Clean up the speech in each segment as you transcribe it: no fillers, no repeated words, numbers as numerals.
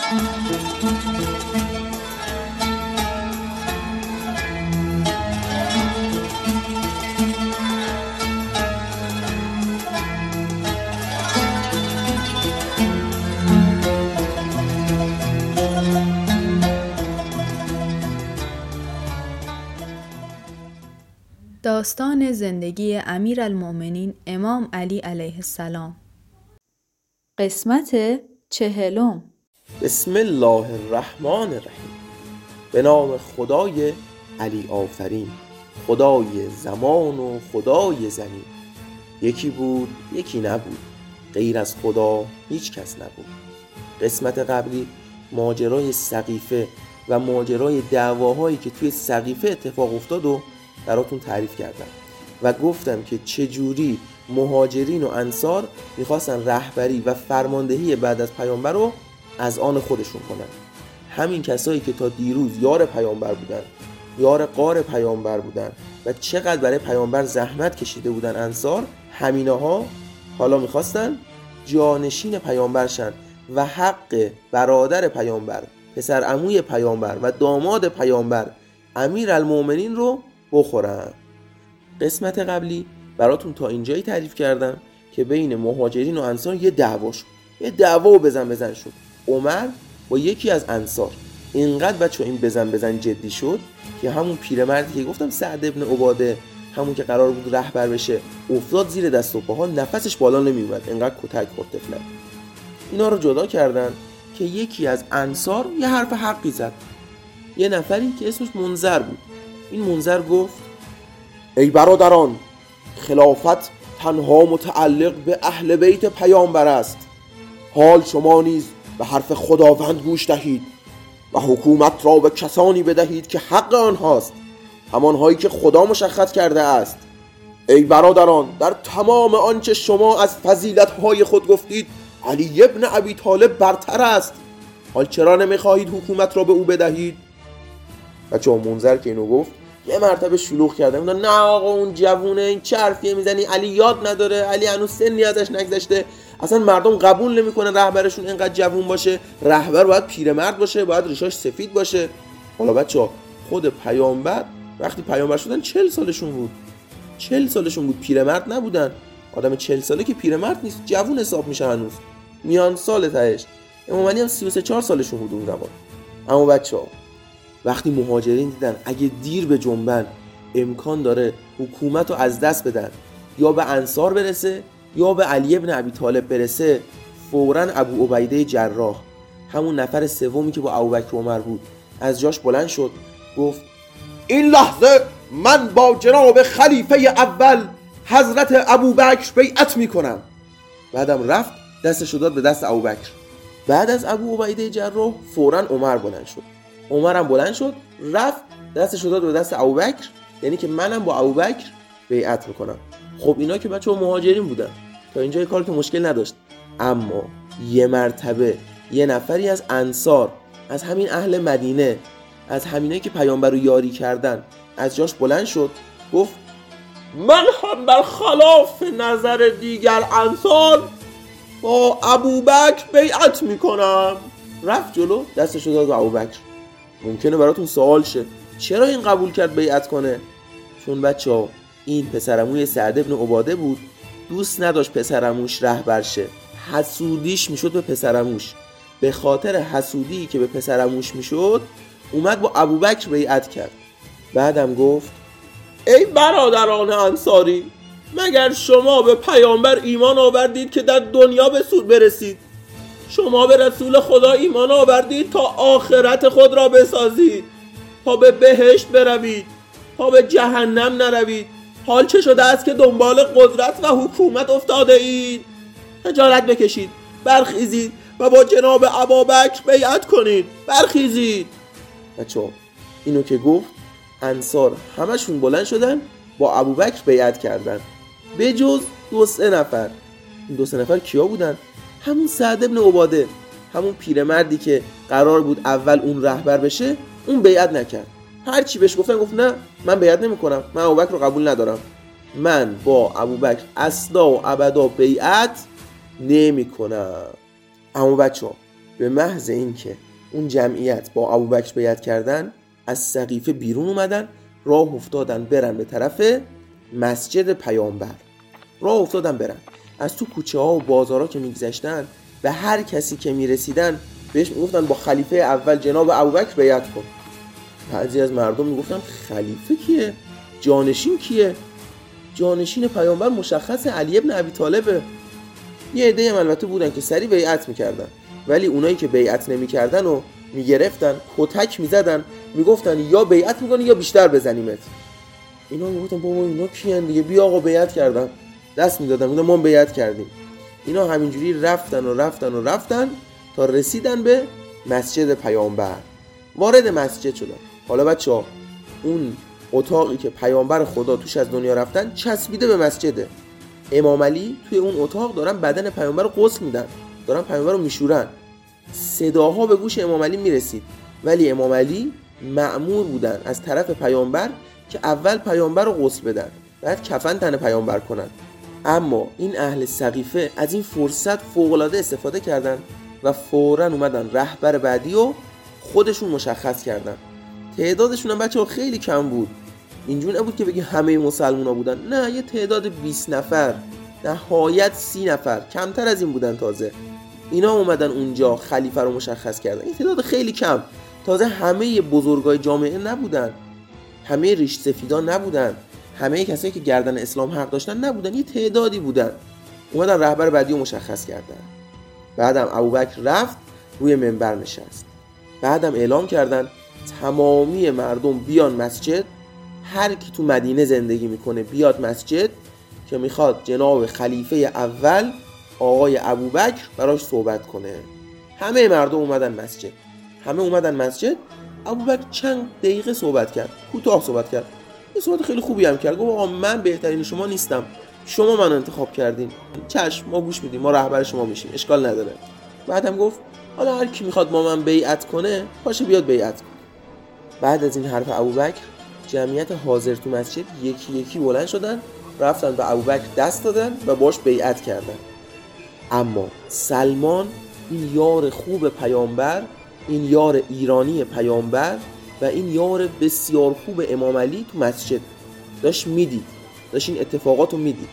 داستان زندگی امیرالمؤمنین امام علی علیه السلام. قسمت 40. بسم الله الرحمن الرحیم. به نام خدای علی آفرین، خدای زمان و خدای زمین. یکی بود یکی نبود، غیر از خدا هیچ کس نبود. قسمت قبلی ماجرای سقیفه و ماجرای دعواهایی که توی سقیفه اتفاق افتاد و براتون تعریف کردم و گفتم که چجوری مهاجرین و انصار میخواستن رهبری و فرماندهی بعد از پیامبر رو از آن خودشون کنن. همین کسایی که تا دیروز یار پیامبر بودن، یار غار پیامبر بودن و چقدر برای پیامبر زحمت کشیده بودن انصار، همیناها حالا میخواستن جانشین پیامبر شن و حق برادر پیامبر، پسر عموی پیامبر و داماد پیامبر امیرالمؤمنین رو بخورن. قسمت قبلی براتون تا اینجایی تعریف کردم که بین مهاجرین و انصار یه دعوا و بزن شد. عمر با یکی از انصار اینقدر بچه این بزن جدی شد که همون پیرمردی که گفتم سعد ابن عباده، همون که قرار بود رهبر بشه، افتاد زیر دست و پاها، نفسش بالا نمیومد، اینقدر کتک خورد تفلک. اینا رو جدا کردن که یکی از انصار یه حرف حقی زد. یه نفری که اسمش منذر بود. این منذر گفت: ای برادران، خلافت تنها متعلق به اهل بیت پیامبر است. حال شما نیز به حرف خداوند گوش دهید و حکومت را به کسانی بدهید که حق آنهاست، همانهایی که خدا مشخص کرده است. ای برادران، در تمام آنچه شما از فضیلت‌های خود گفتید علی ابن ابی طالب برتر است. حال چرا نمیخواهید حکومت را به او بدهید؟ بچه منذر که اینو گفت یه مرتبه شلوغ کرده، میگن نه آقا اون جوونه، این چه حرفیه میزنی، علی یاد نداره، علی هنوز سنی ازش نگذشته، اصلا مردم قبول نمیکنن رهبرشون اینقدر جوون باشه، رهبر باید پیرمرد باشه، باید ریشاش سفید باشه. حالا بچه‌ها خود پیامبر وقتی پیامبر شدن 40 سالشون بود، 40 سالشون بود، پیرمرد نبودن. آدم 40 ساله که پیرمرد نیست، جوون حساب میشه، هنوز میان سال تهش. امام علی هم 33-4 سالشون بود اون زمان. اما بچه‌ها وقتی مهاجرین دیدن اگه دیر به جنبن امکان داره حکومت رو از دست بدن، یا به انصار برسه یا به علی ابن ابی طالب برسه، فوراً ابو عبیده جراح، همون نفر سومی که با ابوبکر و عمر بود، از جاش بلند شد گفت: این لحظه من با جناب خلیفه اول حضرت ابوبکر بیعت میکنم. بعدم رفت دستش داد به دست ابوبکر. بعد از ابو عبیده جراح فوراً عمر بلند شد، عمرم بلند شد رفت دستش داد به دست ابوبکر، یعنی که منم با ابوبکر بیعت میکنم. خب اینا که بچه‌ها مهاجرین بودن، تا اینجای کار که مشکل نداشت. اما یه مرتبه یه نفری از انصار، از همین اهل مدینه، از همینایی که پیامبر رو یاری کردن، از جاش بلند شد گفت: من هم بر خلاف نظر دیگر انصار با ابوبکر بیعت میکنم. رفت جلو دستش داد به ابوبکر. ممکنه براتون سوال شه چرا این قبول کرد بیعت کنه؟ چون بچه‌ها این پسرعموی سعد ابن عباده بود، دوست نداشت پسرعموش رهبر شه، حسودیش میشد به پسرعموش. به خاطر حسودی که به پسرعموش میشد اومد با ابوبکر بیعت کرد. بعدم گفت: ای برادران انصاری، مگر شما به پیامبر ایمان آوردید که در دنیا به سود برسید؟ شما به رسول خدا ایمان آوردید تا آخرت خود را بسازید، تا به بهشت بروید، تا به جهنم نروید. حال چه شده است که دنبال قدرت و حکومت افتاده اید؟ خجالت بکشید، برخیزید و با جناب ابوبکر بیعت کنید، برخیزید. بچه‌ها اینو که گفت انصار همشون بلند شدن با ابوبکر بیعت کردن، به جز 2-3 نفر. این 2-3 نفر کیا بودن؟ همون سعد ابن عباده، همون پیرمردی که قرار بود اول اون رهبر بشه، اون بیعت نکرد. هر چی بهش گفتن گفت نه من بیعت نمی‌کنم، من ابوبکر رو قبول ندارم، من با ابوبکر اصلا و ابدا بیعت نمی‌کنم. اما بچه‌ها به محض اینکه اون جمعیت با ابوبکر بیعت کردن از سقیفه بیرون اومدن، راه افتادن برن به طرف مسجد پیامبر. راه افتادن برن از تو کوچه ها و بازارها که میگذشتن به هر کسی که میرسیدن بهش میگفتن با خلیفه اول جناب ابوبکر بیعت کن. بعضی از مردم میگفتن خلیفه کیه؟ جانشین کیه؟ جانشین پیامبر مشخص علی ابن ابی طالبه. یه عده هم البته بودن که سری بیعت میکردن، ولی اونایی که بیعت نمیکردن و میگرفتن کتک میزدن، میگفتن یا بیعت میکنی یا بیشتر بزنیمت. اینا میگفتن بابا اینا کیان دیگه، بیا آقا بیعت کردن، دست میدادن، میگفتن ما بیعت کردیم. اینا همینجوری رفتن تا رسیدن به مسجد پیامبر. وارد مسجد شدن. حالا بچه‌ها اون اتاقی که پیامبر خدا توش از دنیا رفتن چسبیده به مسجده. امام علی توی اون اتاق دارن بدن پیامبر رو غسل میدن، دارن پیامبر رو میشورن. صداها به گوش امام علی میرسید، ولی امام علی مأمور بودن از طرف پیامبر که اول پیامبر رو غسل بدن، بعد کفن تن پیامبر کنن. اما این اهل سقیفه از این فرصت فوق‌العاده استفاده کردن و فوراً اومدن رهبر بعدی رو خودشون مشخص کردن. تعدادشون هم بچه‌ها خیلی کم بود. اینجور نبود که بگی همه مسلمونا بودن، نه، یه تعداد 20 نفر، نهایت 30 نفر، کمتر از این بودن. تازه اینا اومدن اونجا خلیفه رو مشخص کردن. این تعداد خیلی کم. تازه همه بزرگای جامعه نبودن، همه ریش سفیدان نبودن، همه کسایی که گردن اسلام حق داشتن نبودن، یه تعدادی بودن. اومدن رهبر بعدی رو مشخص کردن. بعدم ابوبکر رفت روی منبر نشست. بعدم اعلام کردن تمامی مردم بیان مسجد، هر کی تو مدینه زندگی میکنه بیاد مسجد که میخواد جناب خلیفه اول آقای ابوبکر براش صحبت کنه. همه مردم اومدن مسجد. ابوبکر چند دقیقه صحبت کرد، کوتاه صحبت کرد، یه صحبت خیلی خوبی هم کرد. گفت آقا من بهترین شما نیستم، شما منو انتخاب کردین، چشم ما گوش میدیم، ما رهبر شما میشیم، اشکال نداره. بعدم گفت حالا هر کی میخواد با من بیعت کنه باشه بیاد بیعت کنه. بعد از این حرف ابوبکر جمعیت حاضر تو مسجد یکی یکی بلند شدن، رفتن به ابوبکر دست دادن و باش بیعت کردن. اما سلمان، این یار خوب پیامبر، این یار ایرانی پیامبر و این یار بسیار خوب امام علی تو مسجد داشت این اتفاقات رو میدید.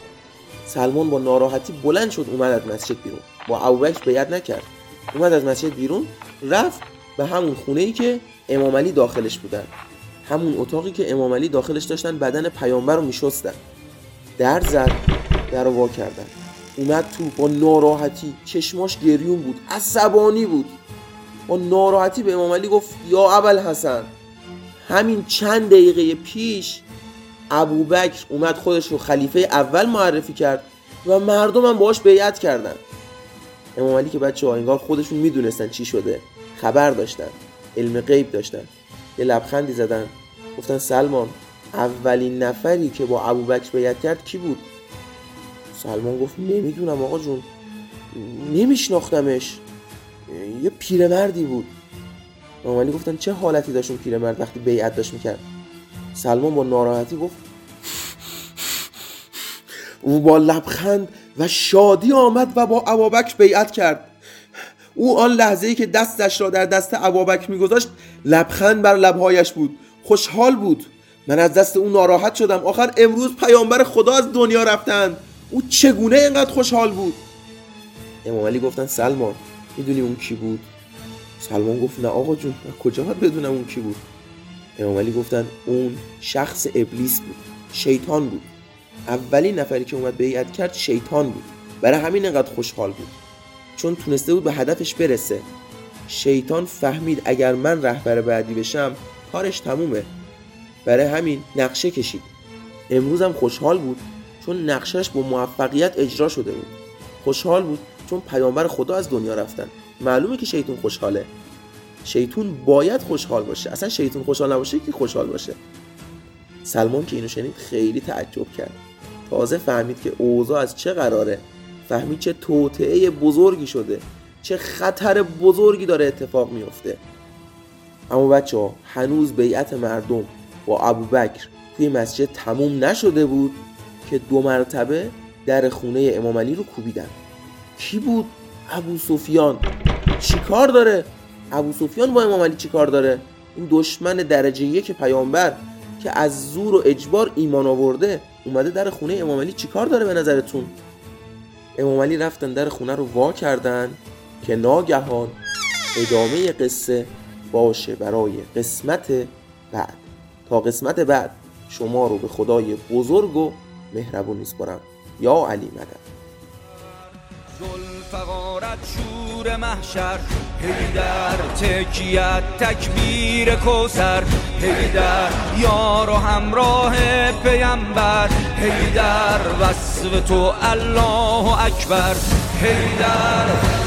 سلمان با ناراحتی بلند شد، اومد از مسجد بیرون. با ابوبکر بیعت نکرد، اومد از مسجد بیرون، رفت به همون خونه‌ای که امام علی داخلش بودن، همون اتاقی که امام علی داخلش داشتن بدن پیامبر رو میشستن. در زد، در رو وا کردن. اومد تو با ناراحتی، چشماش گریون بود، عصبانی بود. با ناراحتی به امام علی گفت یا ابوالحسن، همین چند دقیقه پیش ابوبکر اومد خودش رو خلیفه اول معرفی کرد و مردم هم باهاش بیعت کردن. امام علی که بچه‌ها انگار خودشون میدونستن چی شده، خبر داشتن، علم غیب داشتن، یه لبخندی زدن، گفتن سلمان، اولین نفری که با ابوبکر بیعت کرد کی بود؟ سلمان گفت نمیدونم آقا جون، نمیشناختمش، یه پیرمردی بود. امام علی گفتن چه حالتی داشت اون پیرمرد وقتی بیعت داشت میکرد؟ سلمان با ناراحتی گفت او با لبخند و شادی آمد و با ابوبکر بیعت کرد. او آن لحظه‌ای که دستش را در دست ابوبکر میگذاشت لبخند بر لبهایش بود، خوشحال بود. من از دست او ناراحت شدم، آخر امروز پیامبر خدا از دنیا رفتن. او چگونه اینقدر خوشحال بود؟ امام علی گفتن سلمان میدونی اون کی بود؟ سلمان گفت نه آقا جون، کجا باید بدونم اون کی بود؟ امام علی گفتن اون شخص ابلیس بود، شیطان بود. اولین نفری که اومد بیعت کرد شیطان بود، برای همین اینقدر خوشحال بود، چون تونسته بود به هدفش برسه. شیطان فهمید اگر من رهبر بعدی بشم کارش تمومه، برای همین نقشه کشید. امروز هم خوشحال بود چون نقشهش با موفقیت اجرا شده بود. خوشحال بود چون پیامبر خدا از دنیا رفتن. معلومه که شیطان خوشحاله. شیطان باید خوشحال باشه، اصلا شیطان خوشحال نباشه که خوشحال باشه. سلمان که اینو شنید خیلی تعجب کرد، تازه فهمید که اوضاع از چه قراره، فهمید چه توطئه بزرگی شده، چه خطر بزرگی داره اتفاق میفته. اما بچه‌ها هنوز بیعت مردم با ابوبکر توی مسجد تموم نشده بود که 2 مرتبه در خونه امام علی رو کوبیدن. کی بود؟ ابو سفیان. چی کار داره؟ ابو سفیان با امام علی چی کار داره؟ این دشمن درجه یک پیامبر که از زور و اجبار ایمان آورده اومده در خونه امام علی چی کار داره به نظرتون؟ امام علی رفتن در خونه رو وا کردن که ناگهان ادامه قصه باشه برای قسمت بعد. تا قسمت بعد شما رو به خدای بزرگ و مهربون میسپارم. یا علی مدد. ذوالفقارت شور محشر، حیدر تکیت تکبیر کوثر، حیدر یار و همراه پیامبر، حیدر وصف تو الله اکبر، حیدر